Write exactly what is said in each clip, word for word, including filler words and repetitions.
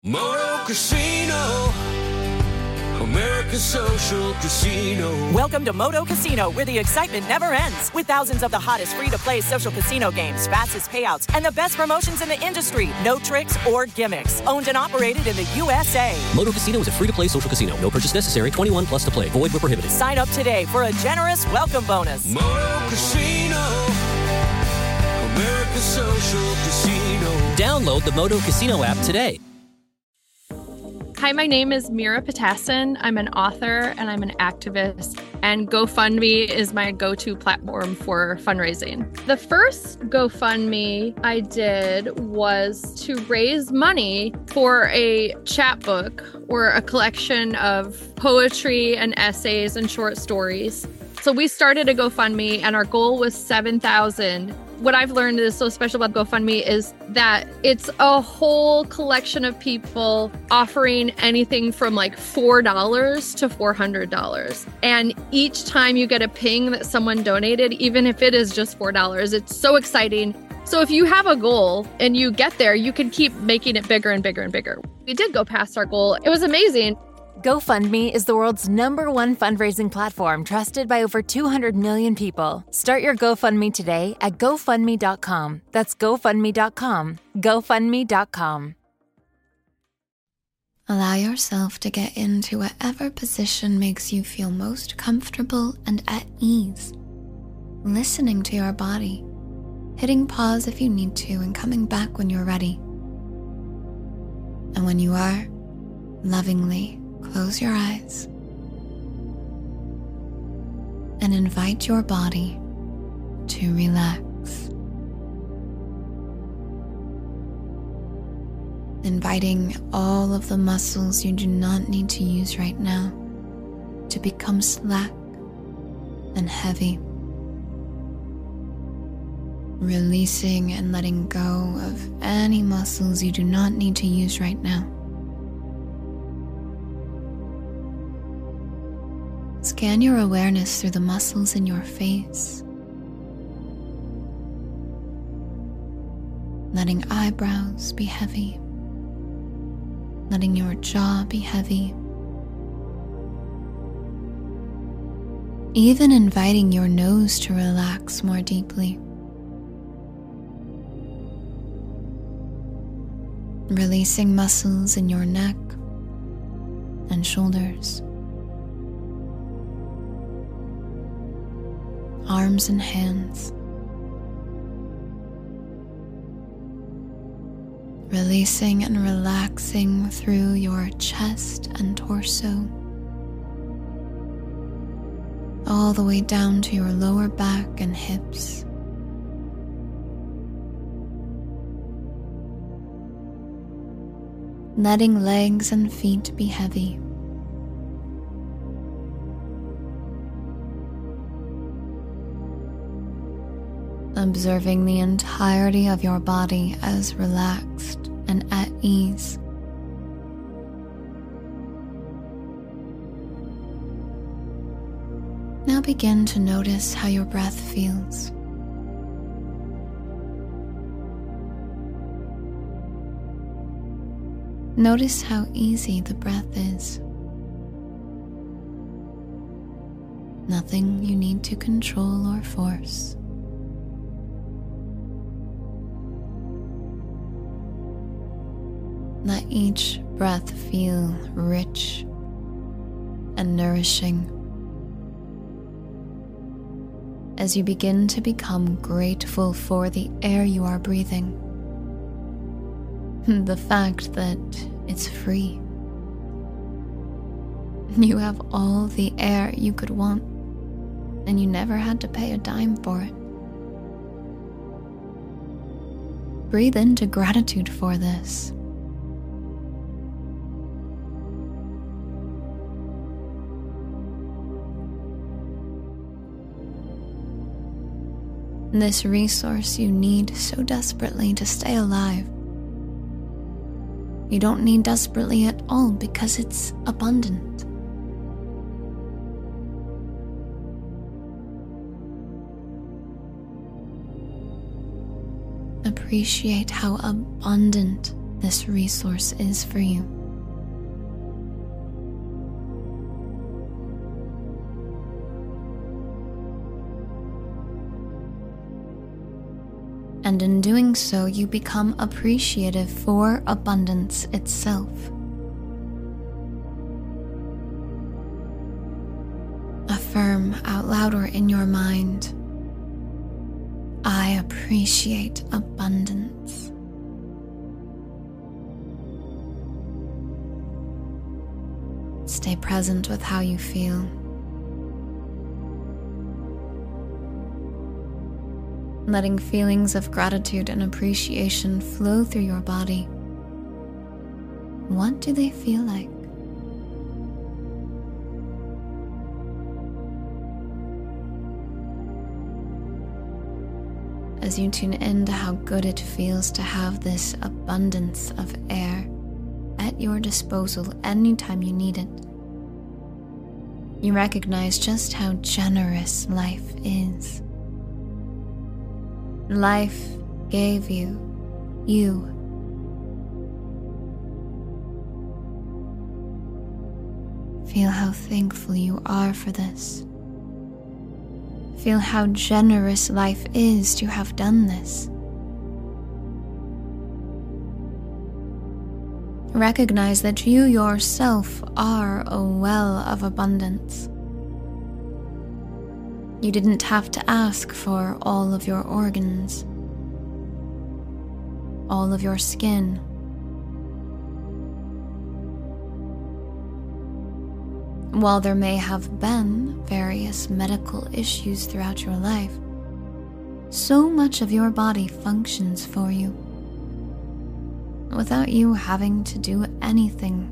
Moto Casino, America's social casino. Welcome to Moto Casino, where the excitement never ends. With thousands of the hottest free-to-play social casino games, fastest payouts, and the best promotions in the industry. No tricks or gimmicks. Owned and operated in the U S A. Moto Casino is a free-to-play social casino. No purchase necessary. twenty-one plus to play. Void where prohibited. Sign up today for a generous welcome bonus. Moto Casino, America's social casino. Download the Moto Casino app today. Hi, my name is Mira Patassin. I'm an author and I'm an activist, and GoFundMe is my go-to platform for fundraising. The first GoFundMe I did was to raise money for a chapbook or a collection of poetry and essays and short stories. So we started a GoFundMe and our goal was seven thousand. What I've learned is so special about GoFundMe is that it's a whole collection of people offering anything from like four dollars to four hundred dollars. And each time you get a ping that someone donated, even if it is just four dollars, it's so exciting. So if you have a goal and you get there, you can keep making it bigger and bigger and bigger. We did go past our goal. It was amazing. GoFundMe is the world's number one fundraising platform trusted by over two hundred million people. Start your GoFundMe today at GoFundMe dot com. That's GoFundMe dot com. GoFundMe dot com. Allow yourself to get into whatever position makes you feel most comfortable and at ease. Listening to your body, hitting pause if you need to, and coming back when you're ready. And when you are, lovingly close your eyes and invite your body to relax. Inviting all of the muscles you do not need to use right now to become slack and heavy. Releasing and letting go of any muscles you do not need to use right now. Scan your awareness through the muscles in your face, letting eyebrows be heavy, letting your jaw be heavy, even inviting your nose to relax more deeply. Releasing muscles in your neck and shoulders, arms and hands. Releasing and relaxing through your chest and torso, all the way down to your lower back and hips. Letting legs and feet be heavy. Observing the entirety of your body as relaxed and at ease. Now begin to notice how your breath feels. Notice how easy the breath is. Nothing you need to control or force. Let each breath feel rich and nourishing as you begin to become grateful for the air you are breathing. The fact that it's free. You have all the air you could want, and you never had to pay a dime for it. Breathe into gratitude for this. This resource you need so desperately to stay alive. You don't need desperately at all because it's abundant. Appreciate how abundant this resource is for you. And in doing so, you become appreciative for abundance itself. Affirm out loud or in your mind, I appreciate abundance. Stay present with how you feel. Letting feelings of gratitude and appreciation flow through your body. What do they feel like? As you tune into how good it feels to have this abundance of air at your disposal anytime you need it, you recognize just how generous life is. Life gave you you. Feel how thankful you are for this. Feel how generous life is to have done this. Recognize that you yourself are a well of abundance. You didn't have to ask for all of your organs, all of your skin, while there may have been various medical issues throughout your life, so much of your body functions for you without you having to do anything.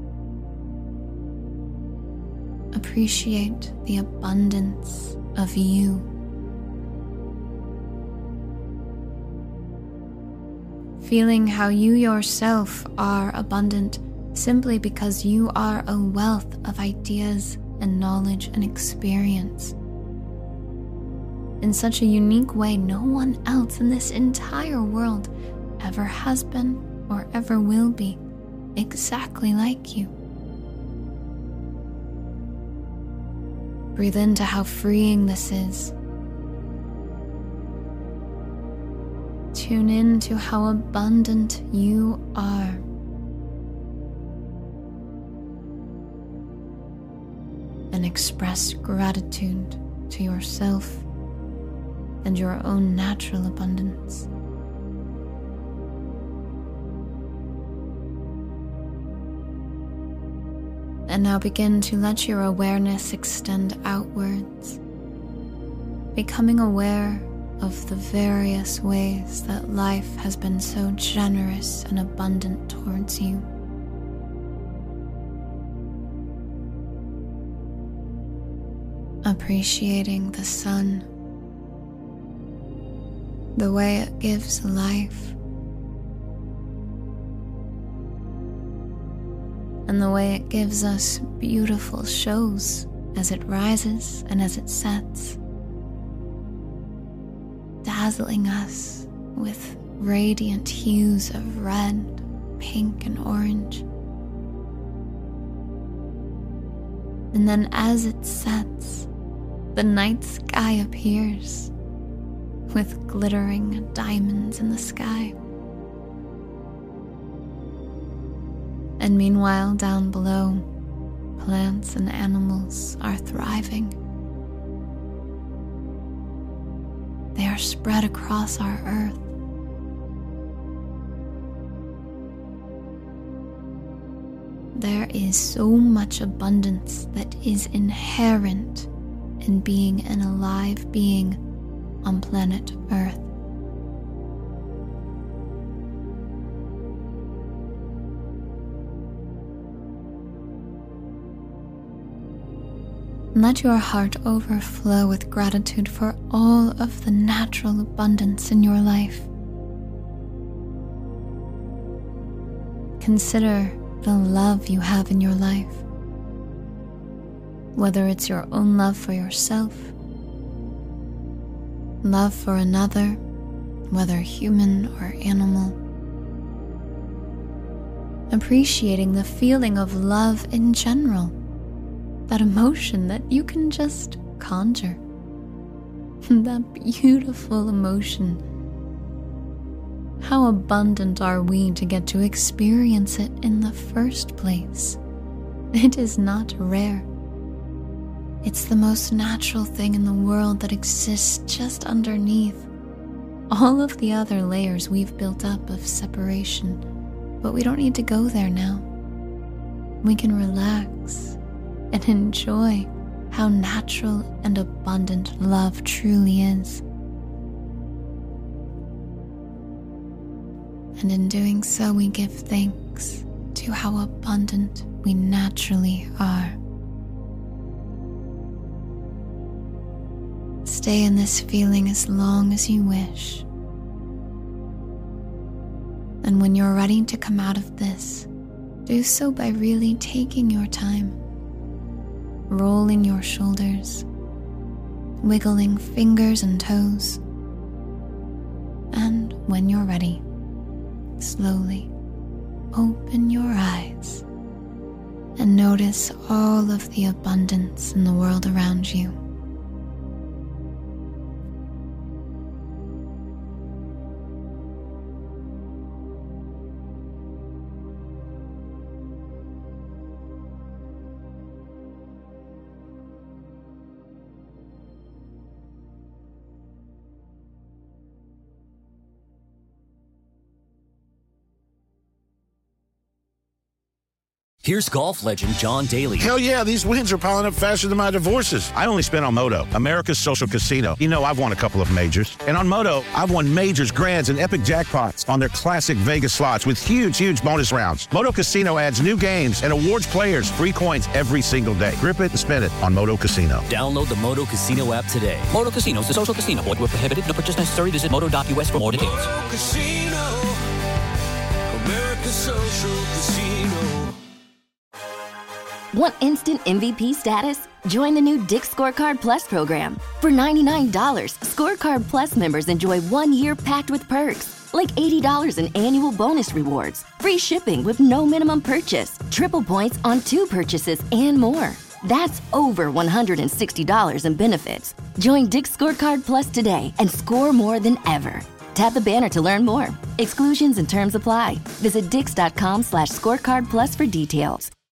Appreciate the abundance of you. Feeling how you yourself are abundant simply because you are a wealth of ideas and knowledge and experience. In such a unique way no one else in this entire world ever has been or ever will be exactly like you. Breathe into how freeing this is. Tune in to how abundant you are. And express gratitude to yourself and your own natural abundance. And now begin to let your awareness extend outwards, becoming aware of the various ways that life has been so generous and abundant towards you. Appreciating the sun, the way it gives life, and the way it gives us beautiful shows as it rises and as it sets, dazzling us with radiant hues of red, pink, and orange. And then as it sets, the night sky appears with glittering diamonds in the sky. And meanwhile, down below, plants and animals are thriving. They are spread across our earth. There is so much abundance that is inherent in being an alive being on planet Earth. Let your heart overflow with gratitude for all of the natural abundance in your life. Consider the love you have in your life, whether it's your own love for yourself, love for another, whether human or animal, appreciating the feeling of love in general, that emotion that you can just conjure, that beautiful emotion. How abundant are we to get to experience it in the first place? It is not rare. It's the most natural thing in the world that exists just underneath all of the other layers we've built up of separation. But we don't need to go there now. We can relax and enjoy how natural and abundant love truly is. And in doing so, we give thanks to how abundant we naturally are. Stay in this feeling as long as you wish. And when you're ready to come out of this, do so by really taking your time, rolling your shoulders, wiggling fingers and toes. And when you're ready, slowly open your eyes and notice all of the abundance in the world around you. Here's golf legend John Daly. Hell yeah, these wins are piling up faster than my divorces. I only spent on Moto, America's social casino. You know, I've won a couple of majors. And on Moto, I've won majors, grands, and epic jackpots on their classic Vegas slots with huge, huge bonus rounds. Moto Casino adds new games and awards players free coins every single day. Grip it and spin it on Moto Casino. Download the Moto Casino app today. Moto Casino is a social casino. Void where prohibited. No purchase necessary. Visit moto dot U S for more details. Moto Casino, America's social casino. Want instant M V P status? Join the new Dick's Scorecard Plus program. For ninety-nine dollars, Scorecard Plus members enjoy one year packed with perks, like eighty dollars in annual bonus rewards, free shipping with no minimum purchase, triple points on two purchases, and more. That's over one hundred sixty dollars in benefits. Join Dick's Scorecard Plus today and score more than ever. Tap the banner to learn more. Exclusions and terms apply. Visit dix dot com slash scorecard plus for details.